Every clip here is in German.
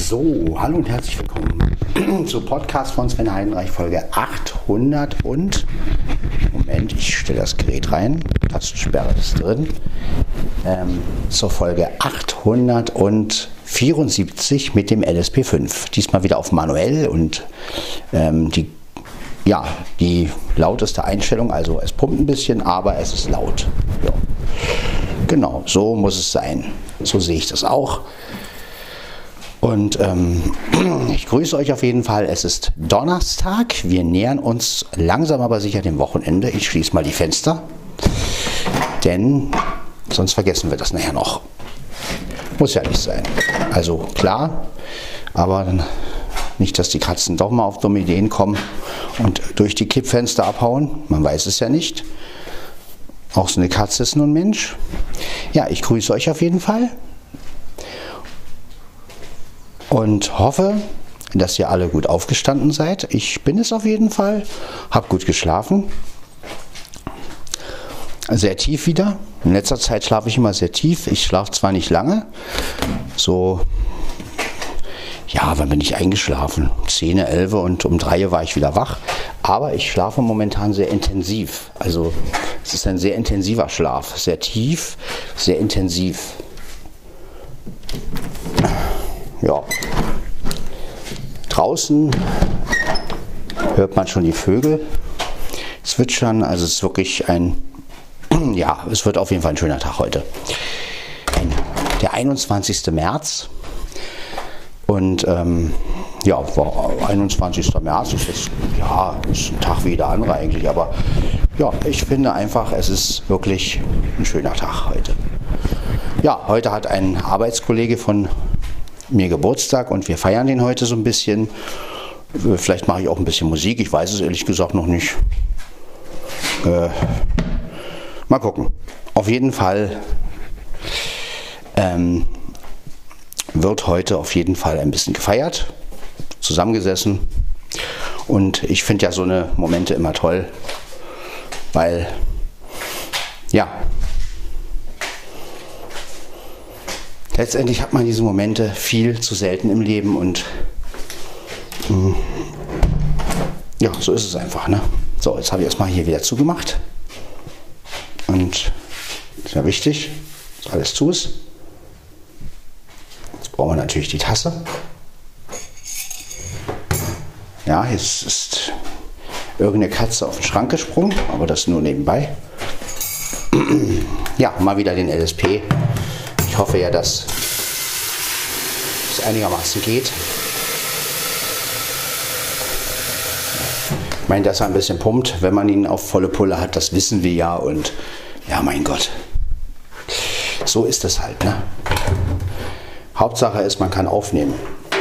So, hallo und herzlich willkommen zu Podcast von Sven Heidenreich, Folge 800 und, Moment, ich stelle das Gerät rein, Tastensperre ist drin, zur Folge 874 mit dem LSP5. Diesmal wieder auf manuell und die lauteste Einstellung, also es pumpt ein bisschen, aber es ist laut. Ja. Genau, so muss es sein. So sehe ich das auch. Und ich grüße euch auf jeden Fall. Es ist Donnerstag. Wir nähern uns langsam aber sicher dem Wochenende. Ich schließe mal die Fenster, denn sonst vergessen wir das nachher noch. Muss ja nicht sein. Also klar, aber dann nicht, dass die Katzen doch mal auf dumme Ideen kommen und durch die Kippfenster abhauen. Man weiß es ja nicht. Auch so eine Katze ist nur ein Mensch. Ja, ich grüße euch auf jeden Fall. Und hoffe, dass ihr alle gut aufgestanden seid. Ich bin es auf jeden Fall. Hab gut geschlafen. Sehr tief wieder. In letzter Zeit schlafe ich immer sehr tief. Ich schlafe zwar nicht lange. So, ja, wann bin ich eingeschlafen? 10, 11 und um 3 war ich wieder wach. Aber ich schlafe momentan sehr intensiv. Also es ist ein sehr intensiver Schlaf. Sehr tief, sehr intensiv. Ja. Draußen hört man schon die Vögel zwitschern. Also es ist wirklich es wird auf jeden Fall ein schöner Tag heute. Der 21. März. Und 21. März ist jetzt, ist ein Tag wie jeder andere eigentlich. Aber ja, ich finde einfach, es ist wirklich ein schöner Tag heute. Ja, heute hat ein Arbeitskollege von mir Geburtstag und wir feiern den heute so ein bisschen. Vielleicht mache ich auch ein bisschen Musik, ich weiß es ehrlich gesagt noch nicht. Mal gucken. Auf jeden Fall wird heute auf jeden Fall ein bisschen gefeiert, zusammengesessen. Und ich finde ja so eine Momente immer toll, weil letztendlich hat man diese Momente viel zu selten im Leben und so ist es einfach, ne? So, jetzt habe ich erstmal hier wieder zugemacht und ist ja wichtig, dass alles zu ist. Jetzt brauchen wir natürlich die Tasse. Ja, jetzt ist irgendeine Katze auf den Schrank gesprungen, aber das nur nebenbei. Ja, mal wieder den LSP. Ich hoffe ja, dass es einigermaßen geht. Ich meine, dass er ein bisschen pumpt, wenn man ihn auf volle Pulle hat, das wissen wir ja. Und ja, mein Gott, so ist es halt, ne? Hauptsache ist, man kann aufnehmen.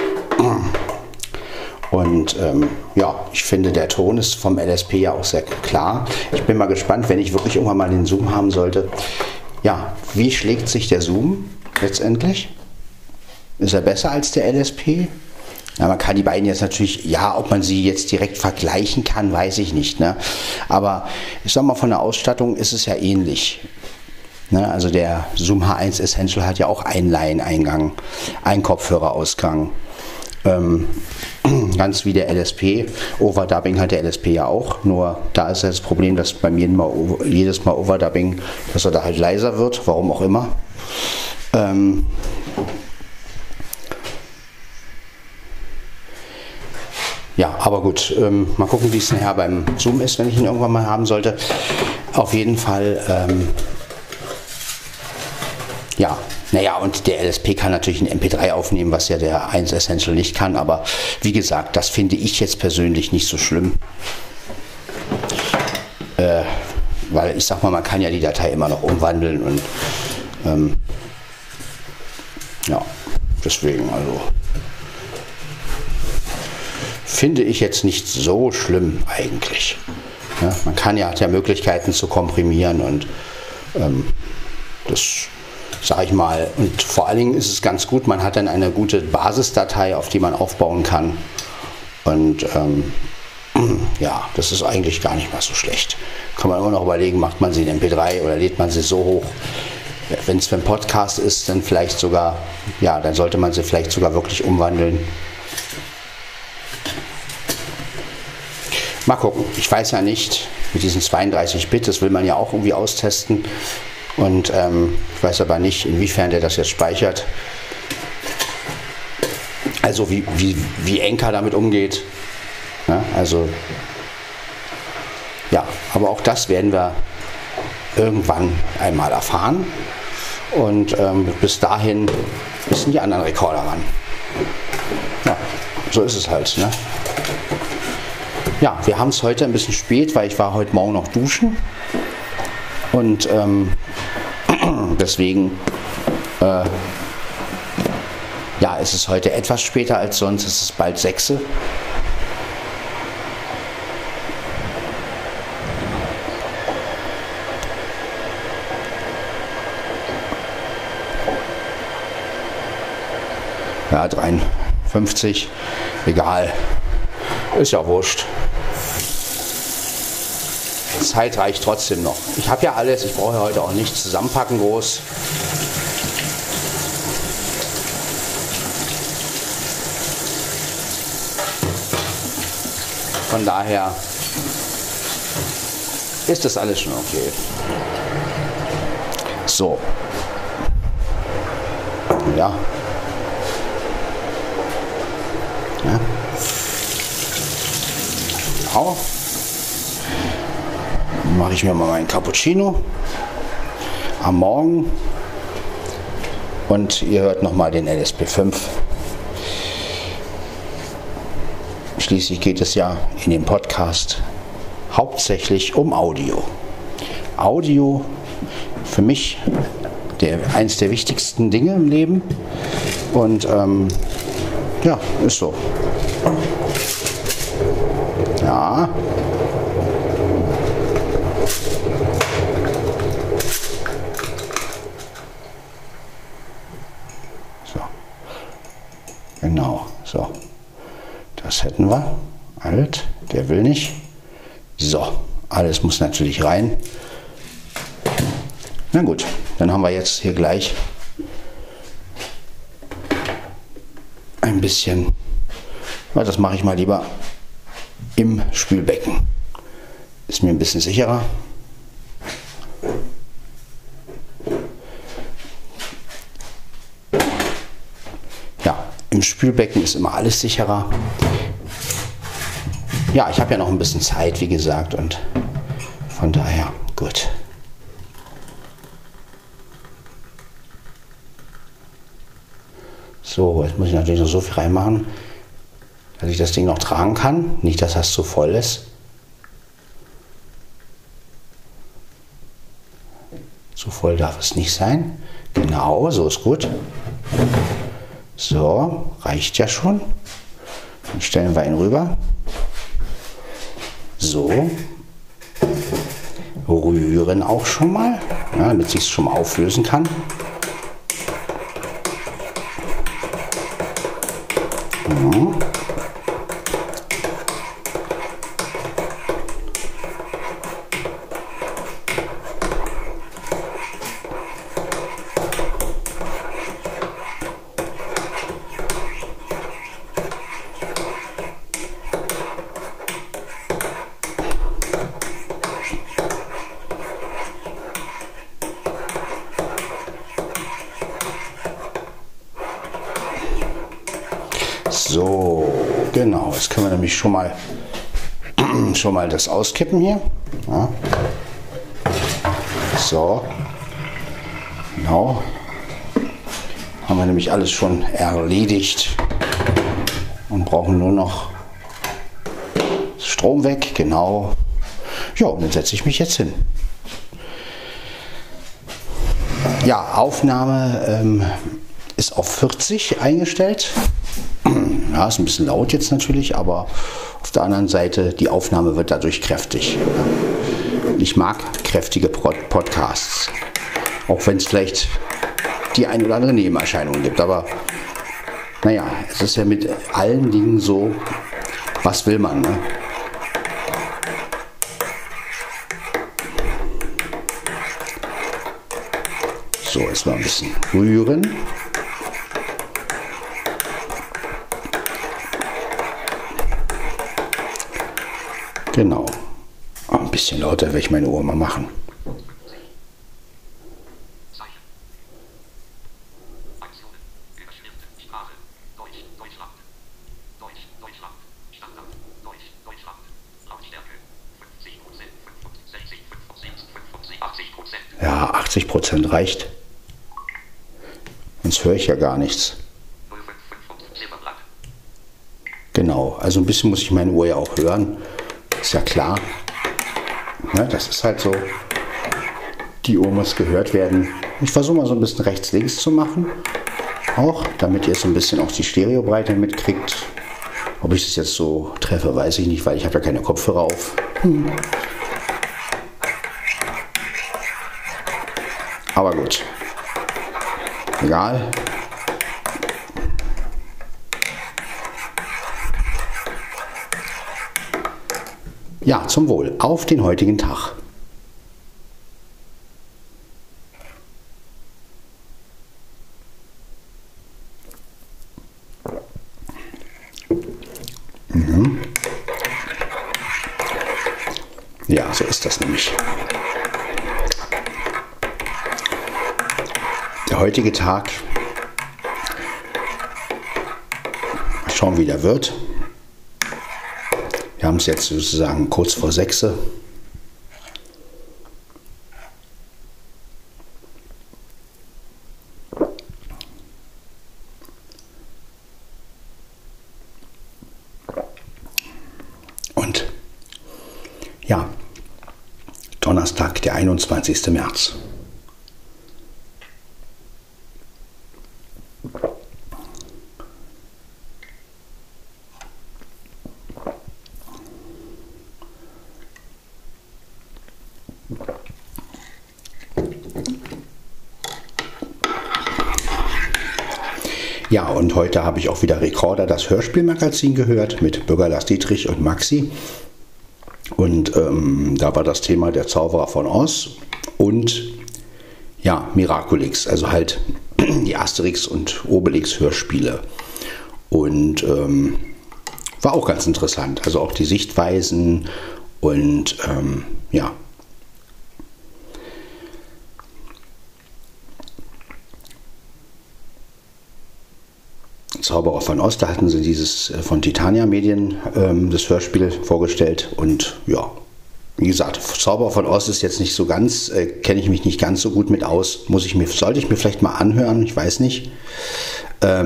Und ich finde, der Ton ist vom LSP ja auch sehr klar. Ich bin mal gespannt, wenn ich wirklich irgendwann mal den Zoom haben sollte. Ja, wie schlägt sich der Zoom letztendlich? Ist er besser als der LSP? Ja, man kann die beiden jetzt natürlich, ob man sie jetzt direkt vergleichen kann, weiß ich nicht, ne? Aber ich sag mal, von der Ausstattung ist es ja ähnlich. Ne? Also der Zoom H1 Essential hat ja auch einen Line-Eingang, einen Kopfhörerausgang. Ganz wie der LSP. Overdubbing hat der LSP ja auch, nur da ist das Problem, dass beim jedes Mal Overdubbing, dass er da halt leiser wird, warum auch immer. Aber gut, mal gucken, wie es nachher beim Zoom ist, wenn ich ihn irgendwann mal haben sollte. Auf jeden Fall, und der LSP kann natürlich ein MP3 aufnehmen, was ja der 1 Essential nicht kann, aber wie gesagt, das finde ich jetzt persönlich nicht so schlimm. Weil ich sag mal, man kann ja die Datei immer noch umwandeln und deswegen, also finde ich jetzt nicht so schlimm eigentlich. Ja, man hat ja Möglichkeiten zu komprimieren und das sage ich mal, und vor allen Dingen ist es ganz gut, man hat dann eine gute Basisdatei, auf die man aufbauen kann und das ist eigentlich gar nicht mal so schlecht. Kann man immer noch überlegen, macht man sie in MP3 oder lädt man sie so hoch, wenn es für einen Podcast ist, dann vielleicht sogar, ja, dann sollte man sie vielleicht sogar wirklich umwandeln. Mal gucken, ich weiß ja nicht, mit diesen 32-Bit, das will man ja auch irgendwie austesten. Und ich weiß aber nicht, inwiefern der das jetzt speichert. Also wie Anker damit umgeht. Ja, also, ja, aber auch das werden wir irgendwann einmal erfahren. Und bis dahin müssen die anderen Rekorder ran. Ja, so ist es halt. Ne? Ja, wir haben es heute ein bisschen spät, weil ich war heute Morgen noch duschen. Und deswegen ja, es ist heute etwas später als sonst. Es ist bald 6. Ja, 53. Egal. Ist ja wurscht. Zeit reicht trotzdem noch. Ich habe ja alles. Ich brauche heute auch nichts zusammenpacken groß. Von daher ist das alles schon okay. So. Ja. Ja. Auch. Mache ich mir mal meinen Cappuccino am Morgen und ihr hört nochmal den LSP5. Schließlich geht es ja in dem Podcast hauptsächlich um Audio. Audio für mich eins der wichtigsten Dinge im Leben und ja, ist so. Ja. So. Genau, so. Das hätten wir. Alt, der will nicht. So, alles muss natürlich rein. Na gut, dann haben wir jetzt hier gleich ein bisschen, das mache ich mal lieber im Spülbecken. Ist mir ein bisschen sicherer. Ja, im Spülbecken ist immer alles sicherer. Ja, ich habe ja noch ein bisschen Zeit, wie gesagt, und von daher gut. So, jetzt muss ich natürlich noch so viel reinmachen, dass ich das Ding noch tragen kann. Nicht, dass das zu voll ist. Zu voll darf es nicht sein. Genau, so ist gut. So, reicht ja schon. Dann stellen wir ihn rüber. So. Rühren auch schon mal, ja, damit sich es schon mal auflösen kann. Mhm. So, genau, jetzt können wir nämlich schon mal das auskippen hier. Ja. So, genau, haben wir nämlich alles schon erledigt und brauchen nur noch Strom weg, genau. Ja, und dann setze ich mich jetzt hin. Ja, Aufnahme ist auf 40 eingestellt. Ja, ist ein bisschen laut jetzt natürlich, aber auf der anderen Seite, die Aufnahme wird dadurch kräftig. Ich mag kräftige Podcasts, auch wenn es vielleicht die ein oder andere Nebenerscheinung gibt, aber naja, es ist ja mit allen Dingen so, was will man, ne? So, bisschen rühren. Genau. Ein bisschen lauter werde ich meine Uhr mal machen. Ja, 80% reicht. Sonst höre ich ja gar nichts. Genau, also ein bisschen muss ich meine Uhr ja auch hören. Ist ja klar. Ne, das ist halt so. Die Uhr muss gehört werden. Ich versuche mal so ein bisschen rechts-links zu machen. Auch, damit ihr so ein bisschen auch die Stereobreite mitkriegt. Ob ich das jetzt so treffe, weiß ich nicht, weil ich habe ja keine Kopfhörer auf. Aber gut. Egal. Ja, zum Wohl. Auf den heutigen Tag. Ja, so ist das nämlich. Der heutige Tag, mal schauen, wie der wird. Wir haben es jetzt sozusagen kurz vor 6. Und ja, Donnerstag, der 21. März. Ja, und heute habe ich auch wieder Rekorder, das Hörspielmagazin gehört mit Bürger Lars Dietrich und Maxi. Und da war das Thema der Zauberer von Oz und ja, Miraculix, also halt die Asterix und Obelix Hörspiele. Und war auch ganz interessant, also auch die Sichtweisen und ja. Zauberer von Oz, da hatten sie dieses von Titania Medien, das Hörspiel vorgestellt und ja, wie gesagt, Zauberer von Oz ist jetzt nicht so ganz, kenne ich mich nicht ganz so gut mit aus, sollte ich mir vielleicht mal anhören, ich weiß nicht. Ja,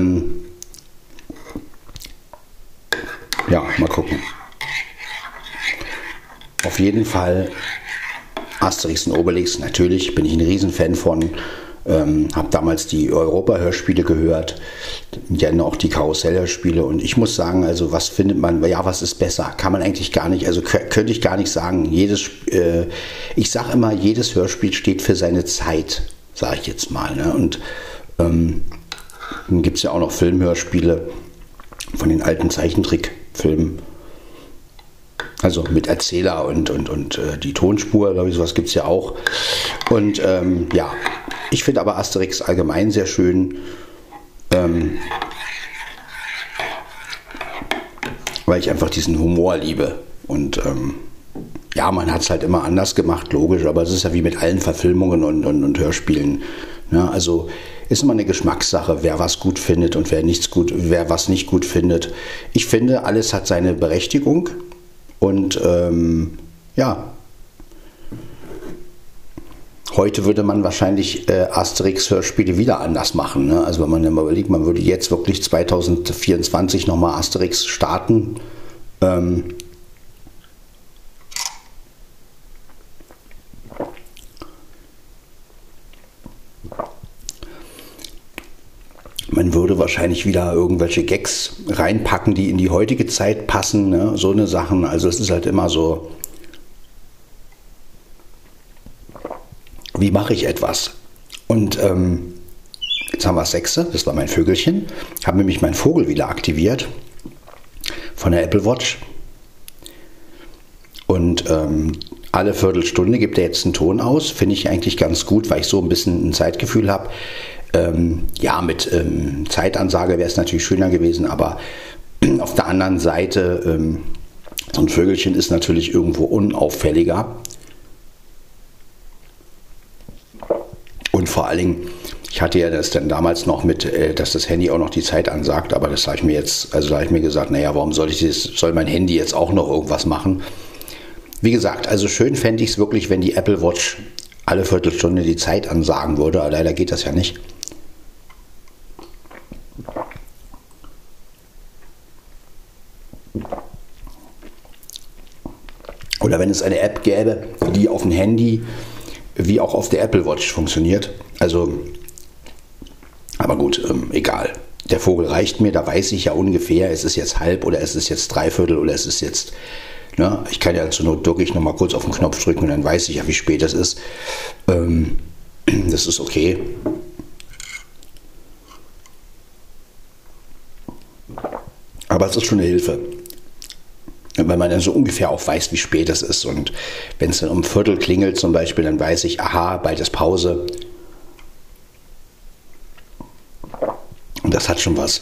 mal gucken. Auf jeden Fall Asterix und Obelix, natürlich bin ich ein Riesenfan von. Habe damals die Europa-Hörspiele gehört, dann auch die Karussell-Hörspiele und ich muss sagen, also was findet man, ja, was ist besser? Kann man eigentlich gar nicht, also könnte ich gar nicht sagen. Ich sage immer, jedes Hörspiel steht für seine Zeit, sage ich jetzt mal. Ne? Und dann gibt es ja auch noch Filmhörspiele von den alten Zeichentrickfilmen. Also mit Erzähler und die Tonspur, glaube ich, sowas gibt es ja auch. Und ja, ich finde aber Asterix allgemein sehr schön, weil ich einfach diesen Humor liebe. Und ja, man hat es halt immer anders gemacht, logisch, aber es ist ja wie mit allen Verfilmungen und Hörspielen. Ne? Also ist immer eine Geschmackssache, wer was gut findet und wer was nicht gut findet. Ich finde, alles hat seine Berechtigung. Und ja, heute würde man wahrscheinlich Asterix-Hörspiele wieder anders machen. Ne? Also wenn man mal überlegt, man würde jetzt wirklich 2024 nochmal Asterix starten. Man würde wahrscheinlich wieder irgendwelche Gags reinpacken, die in die heutige Zeit passen, ne? So eine Sachen. Also es ist halt immer so, wie mache ich etwas? Und jetzt haben wir das 6. Das war mein Vögelchen. Habe nämlich meinen Vogel wieder aktiviert von der Apple Watch. Und alle Viertelstunde gibt er jetzt einen Ton aus. Finde ich eigentlich ganz gut, weil ich so ein bisschen ein Zeitgefühl habe. Ja, mit Zeitansage wäre es natürlich schöner gewesen, aber auf der anderen Seite, so ein Vögelchen ist natürlich irgendwo unauffälliger. Und vor allen Dingen, ich hatte ja das dann damals noch mit, dass das Handy auch noch die Zeit ansagt, aber das habe ich mir jetzt, also da habe ich mir gesagt, naja, warum soll mein Handy jetzt auch noch irgendwas machen? Wie gesagt, also schön fände ich es wirklich, wenn die Apple Watch alle Viertelstunde die Zeit ansagen würde, aber leider geht das ja nicht. Oder wenn es eine App gäbe, die auf dem Handy wie auch auf der Apple Watch funktioniert. Also, aber gut, egal. Der Vogel reicht mir, da weiß ich ja ungefähr, es ist jetzt halb oder es ist jetzt dreiviertel oder es ist jetzt, ne, ich kann ja zur Not wirklich nochmal kurz auf den Knopf drücken und dann weiß ich ja, wie spät es ist. Das ist okay. Aber es ist schon eine Hilfe. Weil man dann so ungefähr auch weiß, wie spät es ist. Und wenn es dann um Viertel klingelt zum Beispiel, dann weiß ich, aha, bald ist Pause. Und das hat schon was.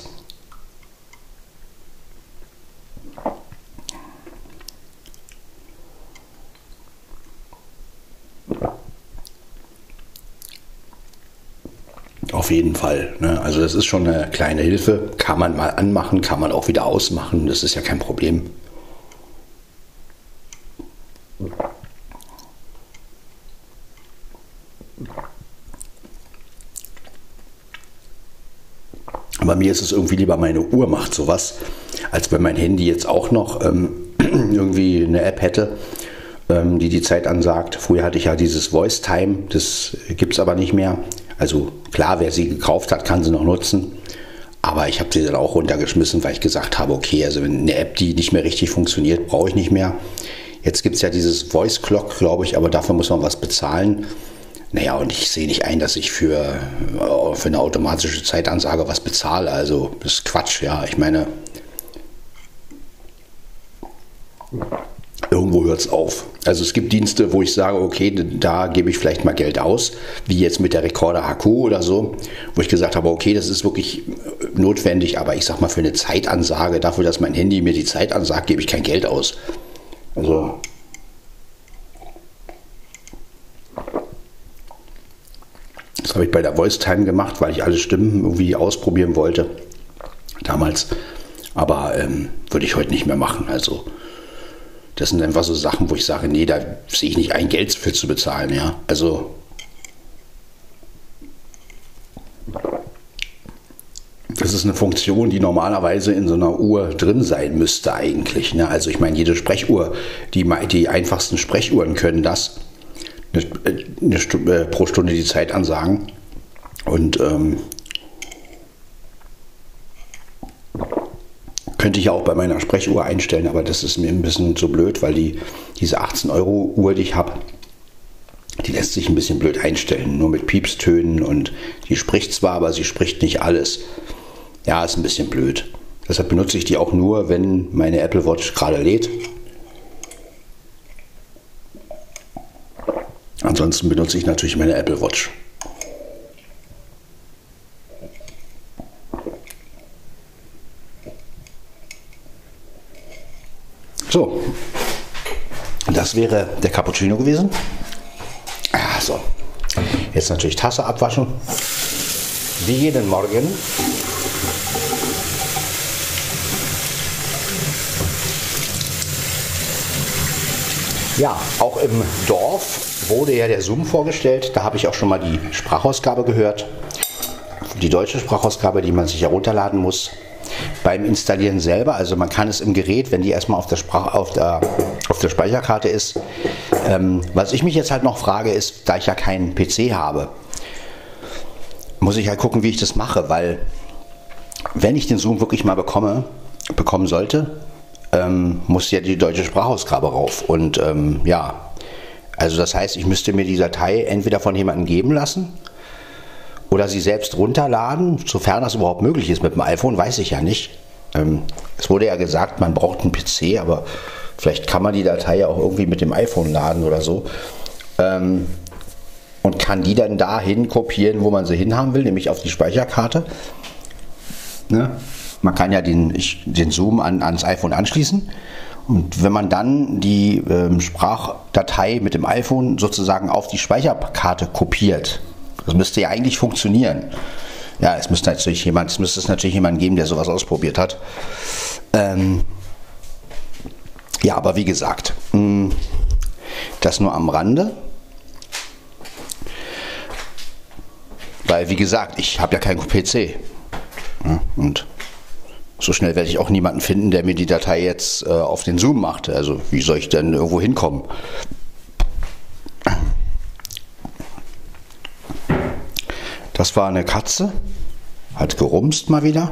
Auf jeden Fall. Ne? Also das ist schon eine kleine Hilfe. Kann man mal anmachen, kann man auch wieder ausmachen. Das ist ja kein Problem. Aber mir ist es irgendwie lieber, meine Uhr macht sowas, als wenn mein Handy jetzt auch noch irgendwie eine App hätte, die die Zeit ansagt. Früher hatte ich ja dieses Voice Time, das gibt es aber nicht mehr. Also klar, wer sie gekauft hat, kann sie noch nutzen. Aber ich habe sie dann auch runtergeschmissen, weil ich gesagt habe, okay, also wenn eine App, die nicht mehr richtig funktioniert, brauche ich nicht mehr. Jetzt gibt es ja dieses Voice Clock, glaube ich, aber dafür muss man was bezahlen. Naja, und ich sehe nicht ein, dass ich für eine automatische Zeitansage was bezahle. Also das ist Quatsch, ja. Ich meine, irgendwo hört es auf. Also es gibt Dienste, wo ich sage, okay, da gebe ich vielleicht mal Geld aus, wie jetzt mit der Recorder HQ oder so, wo ich gesagt habe, okay, das ist wirklich notwendig, aber ich sag mal, für eine Zeitansage, dafür, dass mein Handy mir die Zeit ansagt, gebe ich kein Geld aus. Also das habe ich bei der Voice Time gemacht, weil ich alle Stimmen irgendwie ausprobieren wollte damals. Aber würde ich heute nicht mehr machen. Also das sind einfach so Sachen, wo ich sage, nee, da sehe ich nicht ein, Geld für zu bezahlen. Ja, also das ist eine Funktion, die normalerweise in so einer Uhr drin sein müsste eigentlich. Ne? Also ich meine, jede Sprechuhr, die einfachsten Sprechuhren können das. Pro Stunde die Zeit ansagen. Und könnte ich ja auch bei meiner Sprechuhr einstellen, aber das ist mir ein bisschen zu blöd, weil diese 18-Euro-Uhr, die ich habe, die lässt sich ein bisschen blöd einstellen. Nur mit Piepstönen und die spricht zwar, aber sie spricht nicht alles. Ja, ist ein bisschen blöd. Deshalb benutze ich die auch nur, wenn meine Apple Watch gerade lädt. Ansonsten benutze ich natürlich meine Apple Watch. So, das wäre der Cappuccino gewesen. So, jetzt natürlich Tasse abwaschen. Wie jeden Morgen. Ja, auch im Dorf wurde ja der Zoom vorgestellt. Da habe ich auch schon mal die Sprachausgabe gehört. Die deutsche Sprachausgabe, die man sich herunterladen muss beim Installieren selber. Also man kann es im Gerät, wenn die erstmal auf der Speicherkarte ist. Was ich mich jetzt halt noch frage ist, da ich ja keinen PC habe, muss ich halt gucken, wie ich das mache. Weil wenn ich den Zoom wirklich mal bekommen sollte, muss ja die deutsche Sprachausgabe rauf. Und ja, also das heißt, ich müsste mir die Datei entweder von jemandem geben lassen oder sie selbst runterladen, sofern das überhaupt möglich ist. Mit dem iPhone weiß ich ja nicht. Es wurde ja gesagt, man braucht einen PC, aber vielleicht kann man die Datei ja auch irgendwie mit dem iPhone laden oder so. Und und kann die dann dahin kopieren, wo man sie hinhaben will, nämlich auf die Speicherkarte. Ne? Man kann ja den Zoom ans iPhone anschließen. Und wenn man dann die Sprachdatei mit dem iPhone sozusagen auf die Speicherkarte kopiert, das müsste ja eigentlich funktionieren. Ja, es müsste es natürlich jemanden geben, der sowas ausprobiert hat. Ja, aber wie gesagt, das nur am Rande. Weil, wie gesagt, ich habe ja keinen PC. Ja, und so schnell werde ich auch niemanden finden, der mir die Datei jetzt auf den Zoom macht. Also wie soll ich denn irgendwo hinkommen? Das war eine Katze. Hat gerumst mal wieder.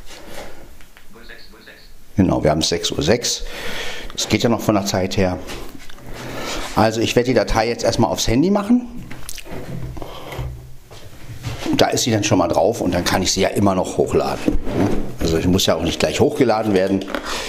Genau, wir haben 6:06 Uhr. Das geht ja noch von der Zeit her. Also ich werde die Datei jetzt erstmal aufs Handy machen. Da ist sie dann schon mal drauf und dann kann ich sie ja immer noch hochladen. Also ich muss ja auch nicht gleich hochgeladen werden,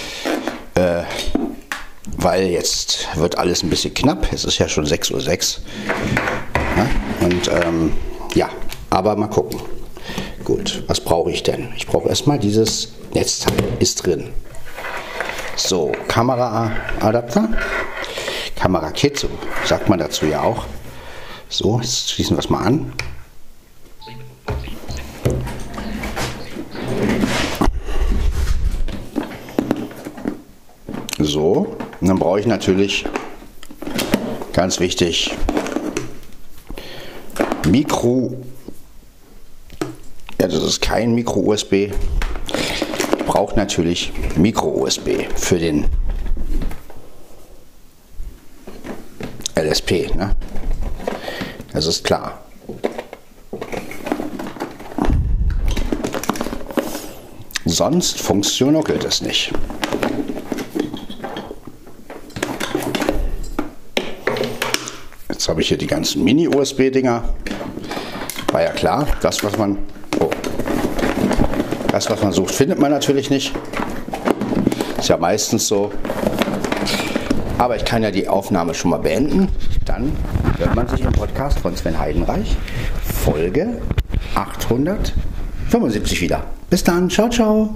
weil jetzt wird alles ein bisschen knapp. Es ist ja schon 6:06 Uhr. Ja, und ja, aber mal gucken. Gut, was brauche ich denn? Ich brauche erstmal dieses Netzteil, ist drin. So, Kameraadapter, Kamerakit, so sagt man dazu ja auch. So, jetzt schließen wir es mal an. So, und dann brauche ich natürlich, ganz wichtig, ja, das ist kein Micro-USB, braucht natürlich Micro-USB für den LSP, ne? Das ist klar. Sonst funktioniert es nicht. Jetzt habe ich hier die ganzen Mini-USB-Dinger. War ja klar, das was man sucht, findet man natürlich nicht. Ist ja meistens so. Aber ich kann ja die Aufnahme schon mal beenden. Dann hört man sich im Podcast von Sven Heidenreich, Folge 875 wieder. Bis dann, ciao, ciao.